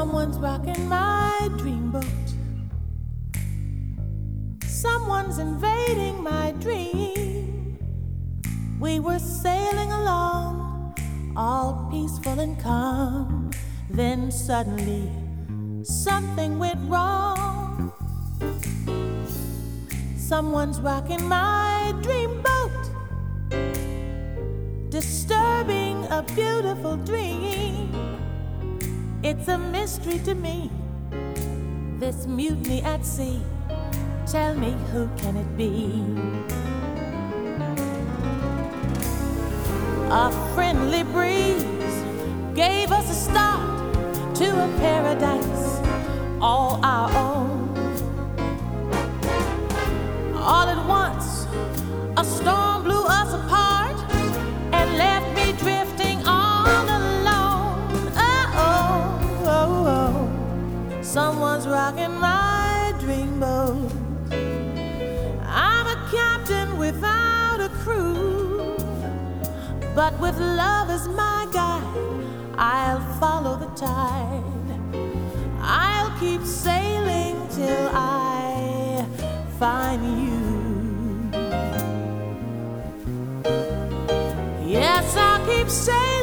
Someone's rocking my dreamboat. Someone's invading my dream. We were sailing along, all peaceful and calm. Then suddenly, something went wrong. Someone's rocking my dreamboat, disturbing a beautiful dream. It's a mystery to me, this mutiny at sea. Tell me, who can it be? A friendly breeze gave us a start to a paradise all our own. All at once, a storm blew us apart and left me drifting all alone. Oh. Someone's rocking my dreamboat. I'm a captain without a crew, but with love as my guide, I'll follow the tide. I'll keep sailing till I find you. Yes, I'll keep sailing